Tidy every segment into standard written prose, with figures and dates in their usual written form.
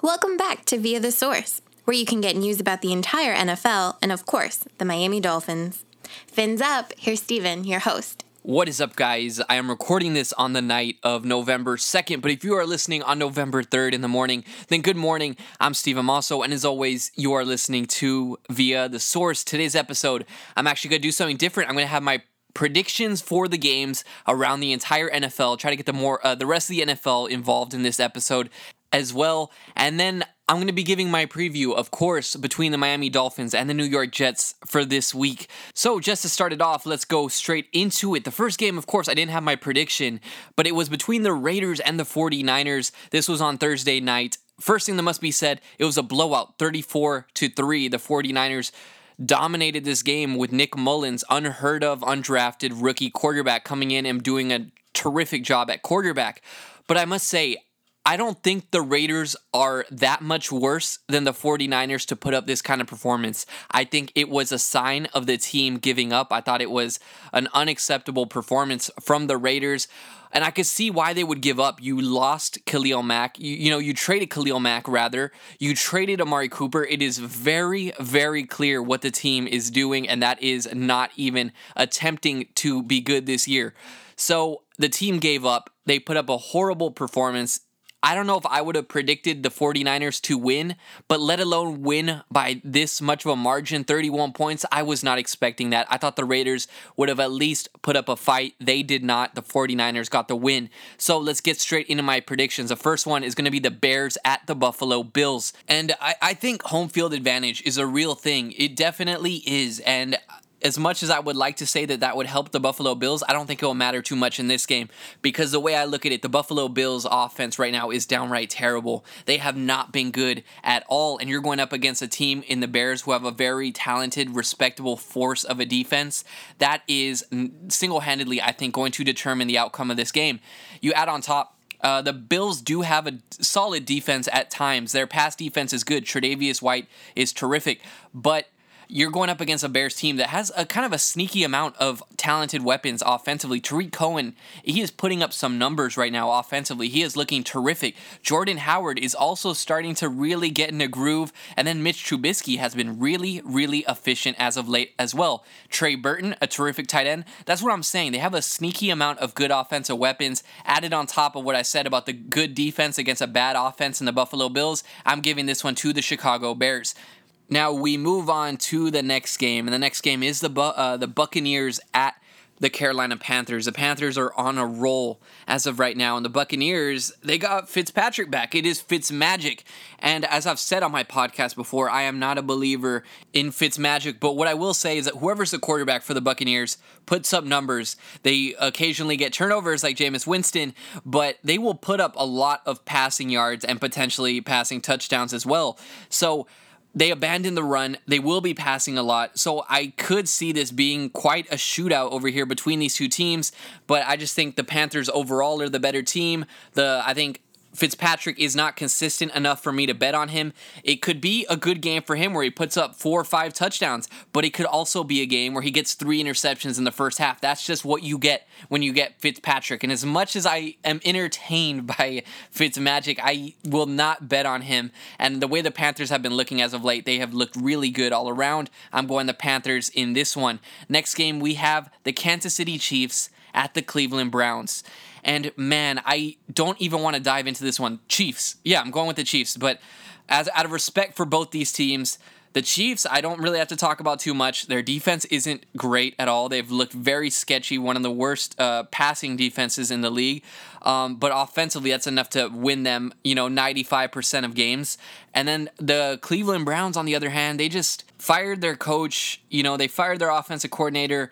Welcome back to Via the Source, where you can get news about the entire NFL and, of course, the Miami Dolphins. Fins up, here's Steven, your host. What is up, guys? I am recording this on the night of November 2nd, but if you are listening on November 3rd in the morning, then good morning. I'm Steve Amaso, and as always, you are listening to Via the Source. Today's episode, I'm actually going to do something different. I'm going to have my predictions for the games around the entire NFL, try to get the rest of the NFL involved in this episode as well, and then I'm going to be giving my preview, of course, between the Miami Dolphins and the New York Jets for this week. So just to start it off, let's go straight into it. The first game, of course, I didn't have my prediction, but it was between the Raiders and the 49ers. This was on Thursday night. First thing that must be said, it was a blowout, 34-3. The 49ers dominated this game with Nick Mullins, unheard of, undrafted rookie quarterback, coming in and doing a terrific job at quarterback. But I must say, I don't think the Raiders are that much worse than the 49ers to put up this kind of performance. I think it was a sign of the team giving up. I thought it was an unacceptable performance from the Raiders, and I could see why they would give up. You lost Khalil Mack. You traded Khalil Mack, rather. You traded Amari Cooper. It is very, very clear what the team is doing, and that is not even attempting to be good this year. So the team gave up. They put up a horrible performance. I don't know if I would have predicted the 49ers to win, but let alone win by this much of a margin, 31 points. I was not expecting that. I thought the Raiders would have at least put up a fight. They did not. The 49ers got the win. So let's get straight into my predictions. The first one is going to be the Bears at the Buffalo Bills. And I think home field advantage is a real thing. It definitely is. And as much as I would like to say that would help the Buffalo Bills, I don't think it will matter too much in this game, because the way I look at it, the Buffalo Bills offense right now is downright terrible. They have not been good at all, and you're going up against a team in the Bears who have a very talented, respectable force of a defense. That is single-handedly, I think, going to determine the outcome of this game. You add on top, the Bills do have a solid defense at times. Their pass defense is good. Tre'Davious White is terrific, but you're going up against a Bears team that has a kind of a sneaky amount of talented weapons offensively. Tariq Cohen, he is putting up some numbers right now offensively. He is looking terrific. Jordan Howard is also starting to really get in a groove. And then Mitch Trubisky has been really, really efficient as of late as well. Trey Burton, a terrific tight end. That's what I'm saying. They have a sneaky amount of good offensive weapons. Added on top of what I said about the good defense against a bad offense in the Buffalo Bills, I'm giving this one to the Chicago Bears. Now we move on to the next game, and the next game is the Buccaneers at the Carolina Panthers. The Panthers are on a roll as of right now, and the Buccaneers, they got Fitzpatrick back. It is Fitzmagic, and as I've said on my podcast before, I am not a believer in Fitzmagic, but what I will say is that whoever's the quarterback for the Buccaneers puts up numbers. They occasionally get turnovers like Jameis Winston, but they will put up a lot of passing yards and potentially passing touchdowns as well. So they abandoned the run. They will be passing a lot. So I could see this being quite a shootout over here between these two teams. But I just think the Panthers overall are the better team. I think Fitzpatrick is not consistent enough for me to bet on him. It could be a good game for him where he puts up 4 or 5 touchdowns, but it could also be a game where he gets 3 interceptions in the first half. That's just what you get when you get Fitzpatrick. And as much as I am entertained by Fitzmagic, I will not bet on him. And the way the Panthers have been looking as of late, they have looked really good all around. I'm going the Panthers in this one. Next game, we have the Kansas City Chiefs at the Cleveland Browns. And man, I don't even want to dive into this one. Chiefs. Yeah, I'm going with the Chiefs. But out of respect for both these teams, the Chiefs, I don't really have to talk about too much. Their defense isn't great at all. They've looked very sketchy, one of the worst passing defenses in the league. But offensively, that's enough to win them, 95% of games. And then the Cleveland Browns, on the other hand, they just fired their coach. They fired their offensive coordinator.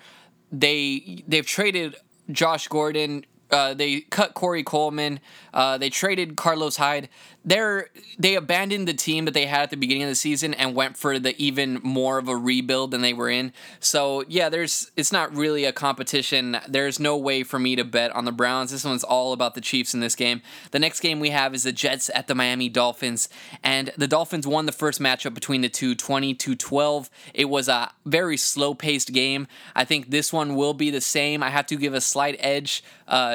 They've traded Josh Gordon. They cut Corey Coleman. They traded Carlos Hyde. They abandoned the team that they had at the beginning of the season and went for the even more of a rebuild than they were in. So yeah, it's not really a competition. There's no way for me to bet on the Browns. This one's all about the Chiefs in this game. The next game we have is the Jets at the Miami Dolphins, and the Dolphins won the first matchup between the two, 20-12. It was a very slow-paced game. I think this one will be the same. I have to give a slight edge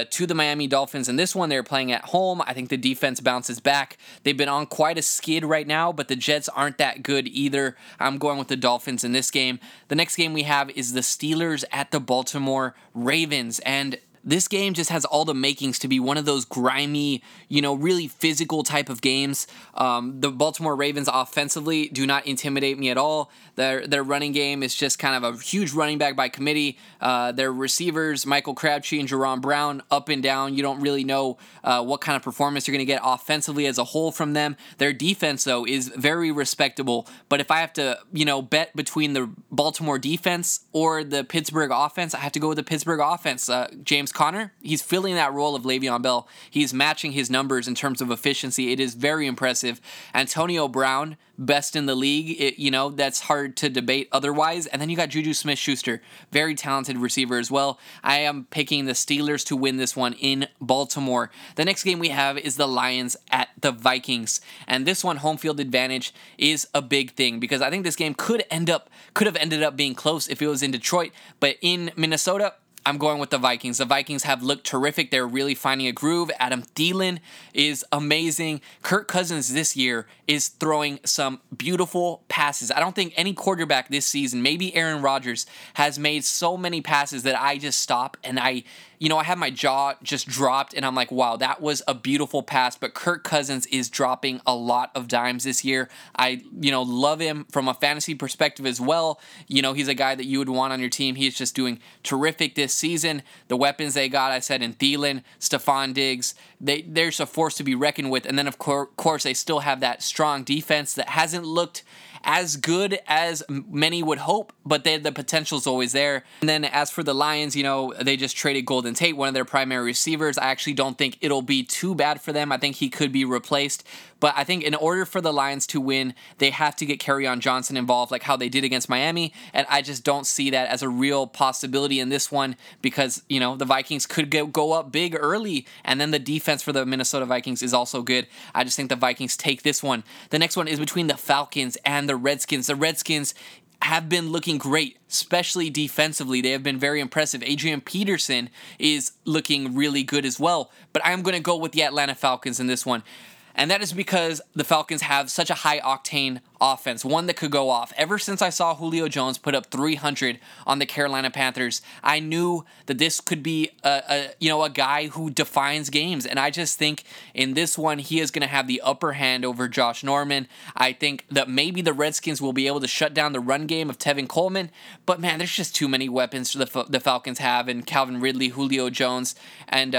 to the Miami Dolphins. And this one, they're playing at home. I think the defense bounces back. They've been on quite a skid right now, but the Jets aren't that good either. I'm going with the Dolphins in this game. The next game we have is the Steelers at the Baltimore Ravens. And this game just has all the makings to be one of those grimy, really physical type of games. The Baltimore Ravens offensively do not intimidate me at all. Their running game is just kind of a huge running back by committee. Their receivers, Michael Crabtree and Jerron Brown, up and down. You don't really know what kind of performance you're going to get offensively as a whole from them. Their defense, though, is very respectable. But if I have to, bet between the Baltimore defense or the Pittsburgh offense, I have to go with the Pittsburgh offense. James Conner, he's filling that role of Le'Veon Bell. He's matching his numbers in terms of efficiency. It is very impressive. Antonio Brown, best in the league. That's hard to debate otherwise. And then you got Juju Smith-Schuster, very talented receiver as well. I am picking the Steelers to win this one in Baltimore. The next game we have is the Lions at the Vikings. And this one, home field advantage, is a big thing because I think this game could have ended up being close if it was in Detroit. But in Minnesota, I'm going with the Vikings. The Vikings have looked terrific. They're really finding a groove. Adam Thielen is amazing. Kirk Cousins this year is throwing some beautiful passes. I don't think any quarterback this season, maybe Aaron Rodgers, has made so many passes that I just stop and I have my jaw just dropped and I'm like, wow, that was a beautiful pass. But Kirk Cousins is dropping a lot of dimes this year. I, love him from a fantasy perspective as well. He's a guy that you would want on your team. He's just doing terrific this season. The weapons they got, I said, in Thielen, Stephon Diggs, they're a force to be reckoned with. And then, of course, they still have that strong defense that hasn't looked as good as many would hope, but the potential's always there. And then as for the Lions, they just traded Golden Tate, one of their primary receivers. I actually don't think it'll be too bad for them. I think he could be replaced. But I think in order for the Lions to win, they have to get Kerryon Johnson involved like how they did against Miami. And I just don't see that as a real possibility in this one because, the Vikings could go up big early. And then the defense for the Minnesota Vikings is also good. I just think the Vikings take this one. The next one is between the Falcons and the Redskins. The Redskins have been looking great, especially defensively. They have been very impressive. Adrian Peterson is looking really good as well. But I'm going to go with the Atlanta Falcons in this one. And that is because the Falcons have such a high-octane offense, one that could go off. Ever since I saw Julio Jones put up 300 on the Carolina Panthers, I knew that this could be a guy who defines games. And I just think in this one, he is going to have the upper hand over Josh Norman. I think that maybe the Redskins will be able to shut down the run game of Tevin Coleman. But, man, there's just too many weapons the Falcons have, and Calvin Ridley, Julio Jones, and,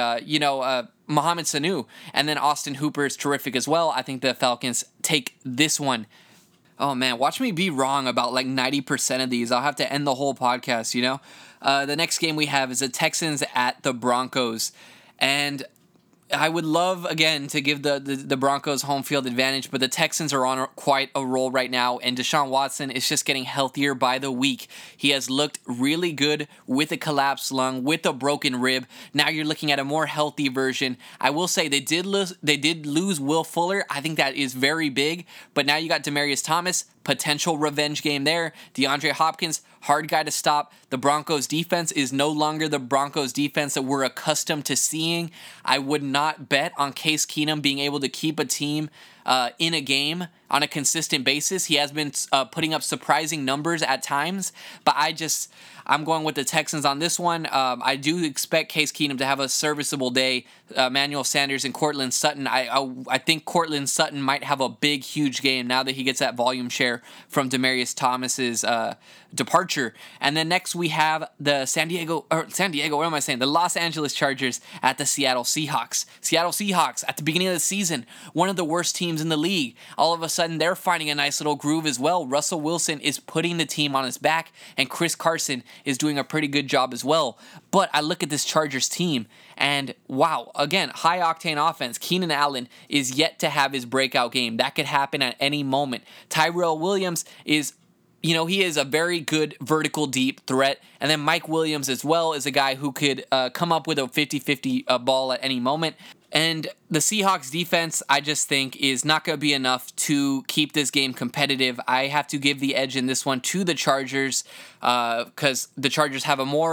Mohamed Sanu, and then Austin Hooper is terrific as well. I think the Falcons take this one. Oh, man, watch me be wrong about like 90% of these. I'll have to end the whole podcast, The next game we have is the Texans at the Broncos. And I would love, again, to give the Broncos home field advantage, but the Texans are on quite a roll right now, and Deshaun Watson is just getting healthier by the week. He has looked really good with a collapsed lung, with a broken rib. Now you're looking at a more healthy version. I will say they did lose Will Fuller. I think that is very big, but now you got Demaryius Thomas, potential revenge game there. DeAndre Hopkins, hard guy to stop. The Broncos defense is no longer the Broncos defense that we're accustomed to seeing. I would not bet on Case Keenum being able to keep a team in a game on a consistent basis. He has been putting up surprising numbers at times, but I'm going with the Texans on this one. I do expect Case Keenum to have a serviceable day. Emmanuel Sanders and Courtland Sutton. I think Courtland Sutton might have a big, huge game now that he gets that volume share from Demaryius Thomas's departure. And then next we have the the Los Angeles Chargers at the Seattle Seahawks. Seattle Seahawks, at the beginning of the season, one of the worst teams in the league. All of a sudden, they're finding a nice little groove as well. Russell Wilson is putting the team on his back, and Chris Carson is doing a pretty good job as well. But I look at this Chargers team, and wow, again, high-octane offense. Keenan Allen is yet to have his breakout game. That could happen at any moment. Tyrell Williams is he is a very good vertical deep threat. And then Mike Williams as well is a guy who could come up with a 50-50 ball at any moment. And the Seahawks defense, I just think, is not going to be enough to keep this game competitive. I have to give the edge in this one to the Chargers because the Chargers have a more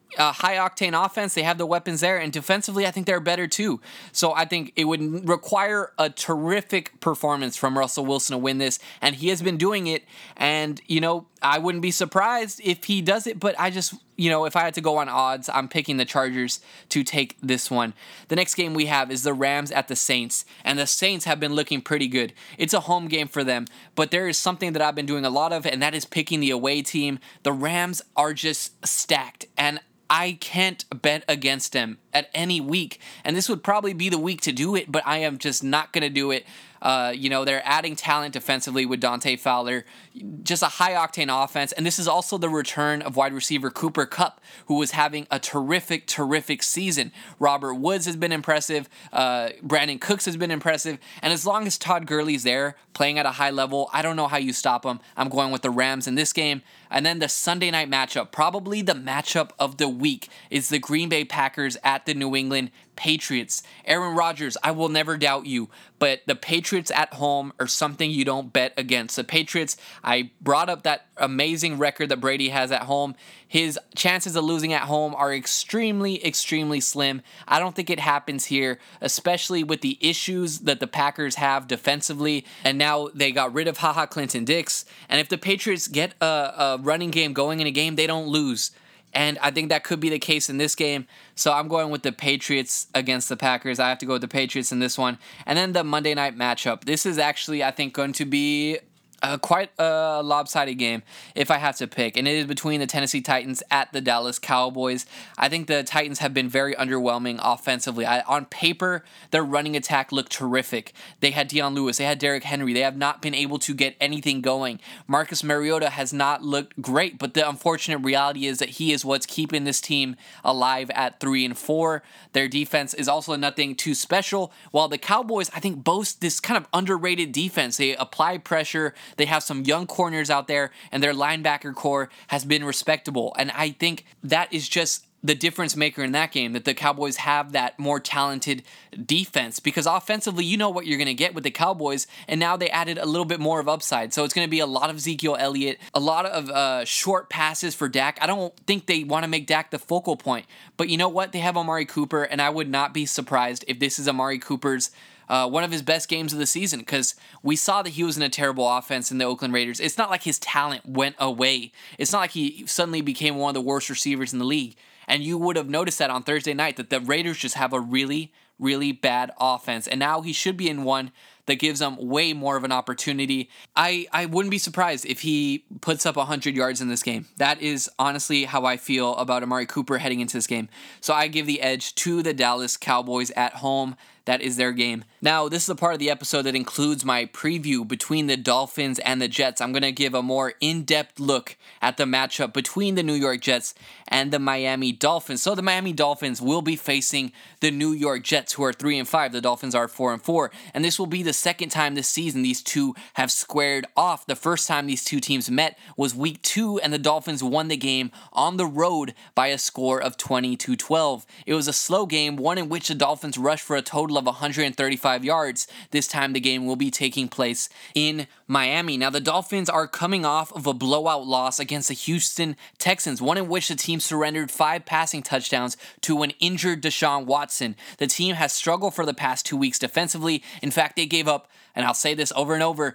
high-octane offense. They have the weapons there. And defensively, I think they're better too. So I think it would require a terrific performance from Russell Wilson to win this. And he has been doing it. And, I wouldn't be surprised if he does it. But I just, if I had to go on odds, I'm picking the Chargers to take this one. The next game we have is the Rams at the Saints. And the Saints have been looking pretty good. It's a home game for them. But there is something that I've been doing a lot of, and that is picking the away team. The Rams are just stacked. And I can't bet against them at any week. And this would probably be the week to do it, but I am just not going to do it. They're adding talent defensively with Dante Fowler, just a high-octane offense. And this is also the return of wide receiver Cooper Kupp, who was having a terrific season. Robert Woods has been impressive. Brandon Cooks has been impressive. And as long as Todd Gurley's there playing at a high level, I don't know how you stop him. I'm going with the Rams in this game. And then the Sunday night matchup, probably the matchup of the week, is the Green Bay Packers at the New England Patriots. Aaron Rodgers, I will never doubt you, but the Patriots at home are something you don't bet against. The Patriots, I brought up that amazing record that Brady has at home. His chances of losing at home are extremely slim. I don't think it happens here, especially with the issues that the Packers have defensively. And now they got rid of HaHa Clinton-Dix. And if the Patriots get a running game going in a game, they don't lose. And I think that could be the case in this game. So I'm going with the Patriots against the Packers. I have to go with the Patriots in this one. And then the Monday night matchup. This is actually, I think, going to be quite a lopsided game if I have to pick. And it is between the Tennessee Titans at the Dallas Cowboys. I think the Titans have been very underwhelming offensively. On paper, their running attack looked terrific. They had Deion Lewis. They had Derrick Henry. They have not been able to get anything going. Marcus Mariota has not looked great, but the unfortunate reality is that he is what's keeping this team alive at 3-4. Their defense is also nothing too special, while the Cowboys, I think, boast this kind of underrated defense. They apply pressure. They have some young corners out there, and their linebacker core has been respectable. And I think that is just the difference maker in that game, that the Cowboys have that more talented defense, because offensively, you know what you're going to get with the Cowboys, and now they added a little bit more of upside. So it's going to be a lot of Ezekiel Elliott, a lot of short passes for Dak. I don't think they want to make Dak the focal point, but you know what? They have Amari Cooper, and I would not be surprised if this is Amari Cooper's one of his best games of the season, because we saw that he was in a terrible offense in the Oakland Raiders. It's not like his talent went away. It's not like he suddenly became one of the worst receivers in the league. And you would have noticed that on Thursday night, that the Raiders just have a really bad offense. And now he should be in one that gives them way more of an opportunity. I wouldn't be surprised if he puts up 100 yards in this game. That is honestly how I feel about Amari Cooper heading into this game. So I give the edge to the Dallas Cowboys at home. That is their game. Now, this is the part of the episode that includes my preview between the Dolphins and the Jets. I'm going to give a more in-depth look at the matchup between the New York Jets and the Miami Dolphins. So the Miami Dolphins will be facing the New York Jets, who are 3-5. The Dolphins are 4-4. And this will be the second time this season these two have squared off. The first time these two teams met was week 2, and the Dolphins won the game on the road by a score of 20-12. It was a slow game, one in which the Dolphins rushed for a total of 135 yards. This time the game will be taking place in Miami. Now the Dolphins are coming off of a blowout loss against the Houston Texans, one in which the team surrendered 5 passing touchdowns to an injured Deshaun Watson. The team has struggled for the past 2 weeks defensively. In fact, they gave up, and I'll say this over and over,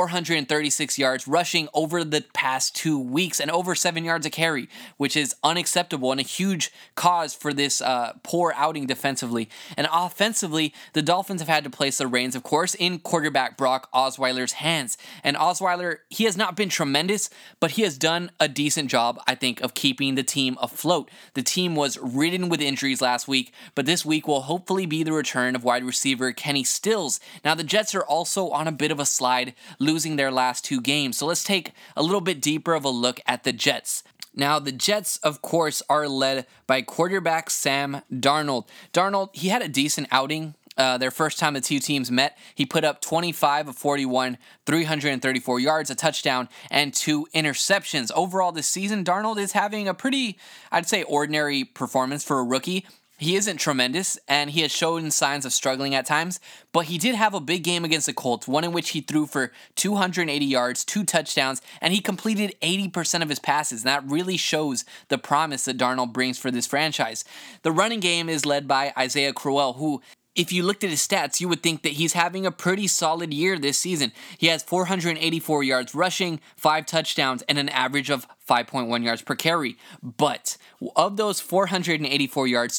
436 yards rushing over the past 2 weeks and over 7 yards a carry, which is unacceptable and a huge cause for this poor outing defensively. And offensively, the Dolphins have had to place the reins, of course, in quarterback Brock Osweiler's hands. And Osweiler, he has not been tremendous, but he has done a decent job, I think, of keeping the team afloat. The team was ridden with injuries last week, but this week will hopefully be the return of wide receiver Kenny Stills. Now, the Jets are also on a bit of a slide, losing their last 2 games. So let's take a little bit deeper of a look at the Jets. Now, the Jets, of course, are led by quarterback Sam Darnold. Darnold, he had a decent outing. Their first time the two teams met, he put up 25 of 41, 334 yards, a touchdown, and 2 interceptions. Overall this season, Darnold is having a pretty, I'd say, ordinary performance for a rookie. He isn't tremendous, and he has shown signs of struggling at times, but he did have a big game against the Colts, one in which he threw for 280 yards, 2 touchdowns, and he completed 80% of his passes. And that really shows the promise that Darnold brings for this franchise. The running game is led by Isaiah Crowell, who, if you looked at his stats, you would think that he's having a pretty solid year this season. He has 484 yards rushing, 5 touchdowns, and an average of 5.1 yards per carry. But of those 484 yards,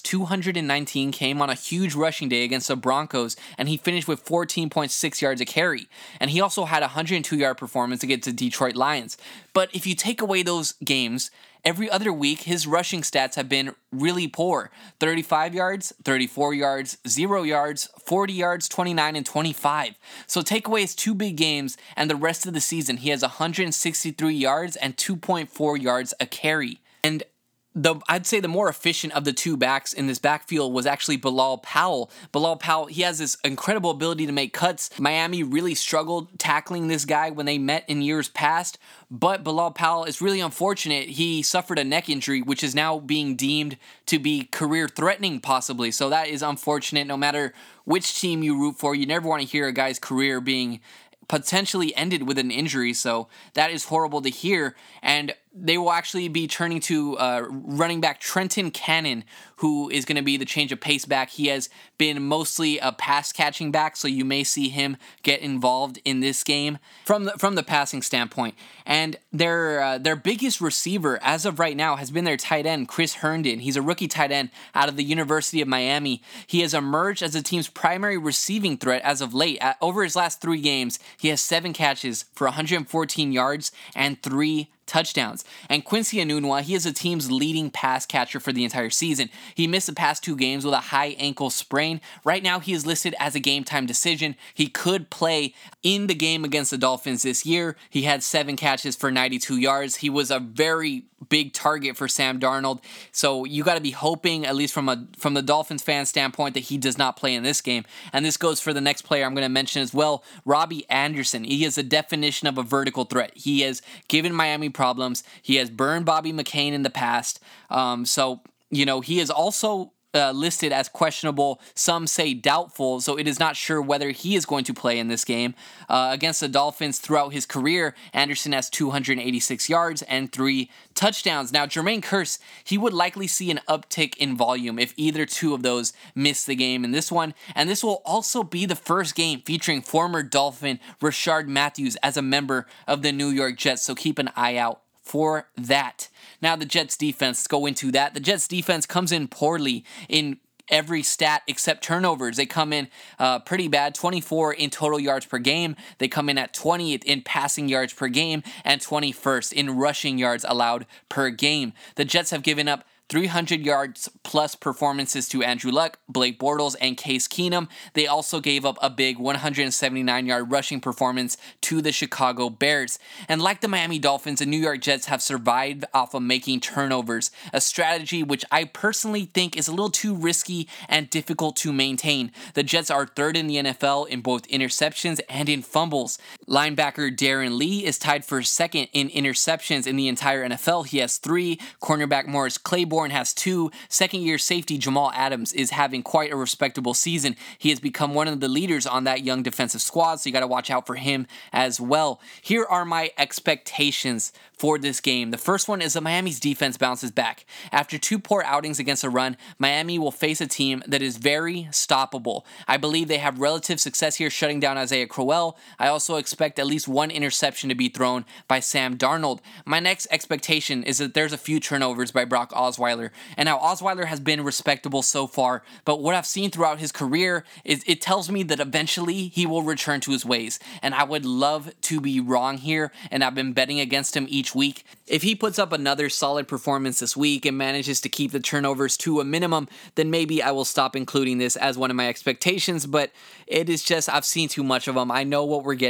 219 came on a huge rushing day against the Broncos, and he finished with 14.6 yards a carry. And he also had a 102-yard performance against the Detroit Lions. But if you take away those games, every other week, his rushing stats have been really poor. 35 yards, 34 yards, 0 yards, 40 yards, 29, and 25. So take away his 2 big games, and the rest of the season, he has 163 yards and 2.4 yards a carry. And I'd say the more efficient of the 2 backs in this backfield was actually Bilal Powell. Bilal Powell, he has this incredible ability to make cuts. Miami really struggled tackling this guy when they met in years past, but Bilal Powell is really unfortunate. He suffered a neck injury, which is now being deemed to be career-threatening, possibly. So that is unfortunate. No matter which team you root for, you never want to hear a guy's career being potentially ended with an injury, so that is horrible to hear. And they will actually be turning to running back Trenton Cannon, who is going to be the change of pace back. He has been mostly a pass-catching back, so you may see him get involved in this game from the passing standpoint. And their biggest receiver as of right now has been their tight end, Chris Herndon. He's a rookie tight end out of the University of Miami. He has emerged as the team's primary receiving threat as of late. Over his last 3 games, he has 7 catches for 114 yards and 3 touchdowns. And Quincy Enunwa, he is the team's leading pass catcher for the entire season. He missed the past 2 games with a high ankle sprain. Right now, he is listed as a game time decision. He could play in the game against the Dolphins this year. He had 7 catches for 92 yards. He was a very big target for Sam Darnold. So you got to be hoping, at least from the Dolphins fan standpoint, that he does not play in this game. And this goes for the next player I'm going to mention as well, Robbie Anderson. He is the definition of a vertical threat. He has given Miami problems. He has burned Bobby McCain in the past. He is also listed as questionable. Some say doubtful, so it is not sure whether he is going to play in this game. Against the Dolphins throughout his career, Anderson has 286 yards and 3 touchdowns. Now, Jermaine Kearse, he would likely see an uptick in volume if either 2 of those miss the game in this one. And this will also be the first game featuring former Dolphin Rashard Matthews as a member of the New York Jets, so keep an eye out for that. Now, the Jets defense, let's go into that. The Jets defense comes in poorly in every stat except turnovers. They come in pretty bad, 24 in total yards per game. They come in at 20th in passing yards per game and 21st in rushing yards allowed per game. The Jets have given up 300 yards plus performances to Andrew Luck, Blake Bortles, and Case Keenum. They also gave up a big 179-yard rushing performance to the Chicago Bears. And like the Miami Dolphins, the New York Jets have survived off of making turnovers, a strategy which I personally think is a little too risky and difficult to maintain. The Jets are 3rd in the NFL in both interceptions and in fumbles. Linebacker Darren Lee is tied for 2nd in interceptions in the entire NFL. He has 3. Cornerback Morris Claiborne has 2. Second-year safety Jamal Adams is having quite a respectable season. He has become one of the leaders on that young defensive squad, so you got to watch out for him as well. Here are my expectations for this game. The first one is that Miami's defense bounces back. After 2 poor outings against the run, Miami will face a team that is very stoppable. I believe they have relative success here shutting down Isaiah Crowell. I also expect at least 1 interception to be thrown by Sam Darnold. My next expectation is that there's a few turnovers by Brock Osweiler. And now Osweiler has been respectable so far, but what I've seen throughout his career is it tells me that eventually he will return to his ways. And I would love to be wrong here, and I've been betting against him each week. If he puts up another solid performance this week and manages to keep the turnovers to a minimum, then maybe I will stop including this as one of my expectations, but it is just, I've seen too much of him. I know what we're getting. I know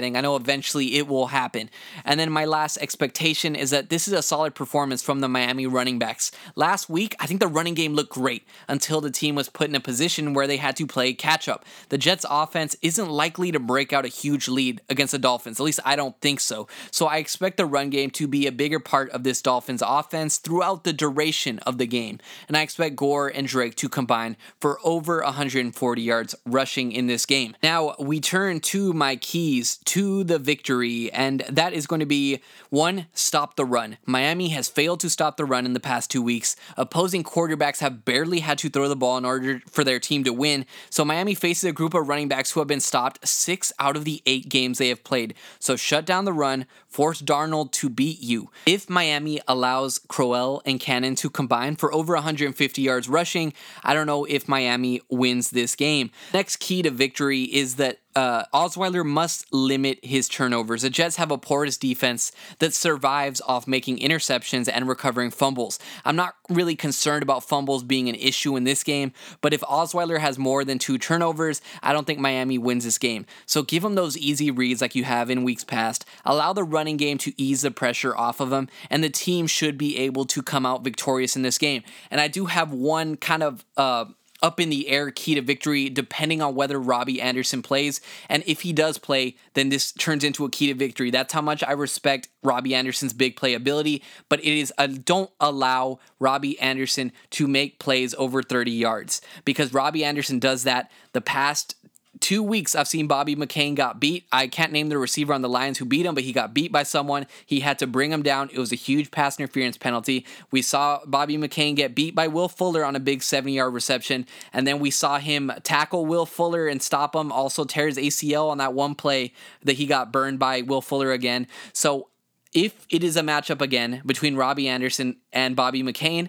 eventually it will happen. And then my last expectation is that this is a solid performance from the Miami running backs. Last week, I think the running game looked great until the team was put in a position where they had to play catch up. The Jets offense isn't likely to break out a huge lead against the Dolphins. At least I don't think so. So I expect the run game to be a bigger part of this Dolphins offense throughout the duration of the game. And I expect Gore and Drake to combine for over 140 yards rushing in this game. Now we turn to my keys to the victory, and that is going to be 1, stop the run. Miami has failed to stop the run in the past 2 weeks. Opposing quarterbacks have barely had to throw the ball in order for their team to win. So Miami faces a group of running backs who have been stopped 6 out of the 8 games they have played. So shut down the run, force Darnold to beat you. If Miami allows Crowell and Cannon to combine for over 150 yards rushing, I don't know if Miami wins this game. Next key to victory is that Osweiler must limit his turnovers. The Jets have a porous defense that survives off making interceptions and recovering fumbles. I'm not really concerned about fumbles being an issue in this game, but if Osweiler has more than 2 turnovers, I don't think Miami wins this game. So give him those easy reads like you have in weeks past. Allow the running game to ease the pressure off of him, and the team should be able to come out victorious in this game. And I do have one kind of up in the air key to victory depending on whether Robbie Anderson plays. And if he does play, then this turns into a key to victory. That's how much I respect Robbie Anderson's big play ability, but it is don't allow Robbie Anderson to make plays over 30 yards, because Robbie Anderson does that. The past 2 weeks, I've seen Bobby McCain got beat. I can't name the receiver on the Lions who beat him, but he got beat by someone. He had to bring him down. It was a huge pass interference penalty. We saw Bobby McCain get beat by Will Fuller on a big 70-yard reception, and then we saw him tackle Will Fuller and stop him, also tear his ACL on that one play that he got burned by Will Fuller again. So if it is a matchup again between Robbie Anderson and Bobby McCain,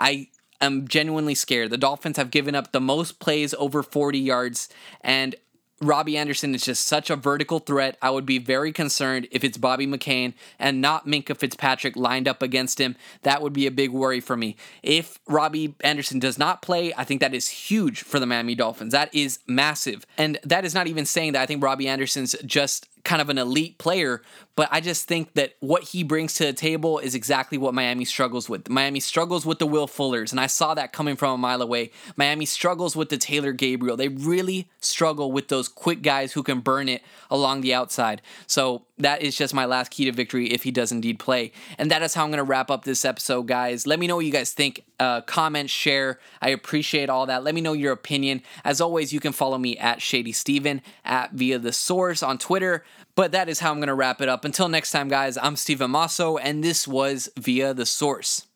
I'm genuinely scared. The Dolphins have given up the most plays over 40 yards, and Robbie Anderson is just such a vertical threat. I would be very concerned if it's Bobby McCain and not Minkah Fitzpatrick lined up against him. That would be a big worry for me. If Robbie Anderson does not play, I think that is huge for the Miami Dolphins. That is massive. And that is not even saying that I think Robbie Anderson's just kind of an elite player, but I just think that what he brings to the table is exactly what Miami struggles with. Miami struggles with the Will Fullers, and I saw that coming from a mile away. Miami struggles with the Taylor Gabriel. They really struggle with those quick guys who can burn it along the outside. So that is just my last key to victory if he does indeed play. And that is how I'm going to wrap up this episode, guys. Let me know what you guys think. Comment, share. I appreciate all that. Let me know your opinion. As always, you can follow me at Shady Steven, at Via the Source on Twitter. But that is how I'm going to wrap it up. Until next time, guys, I'm Steven Masso, and this was Via the Source.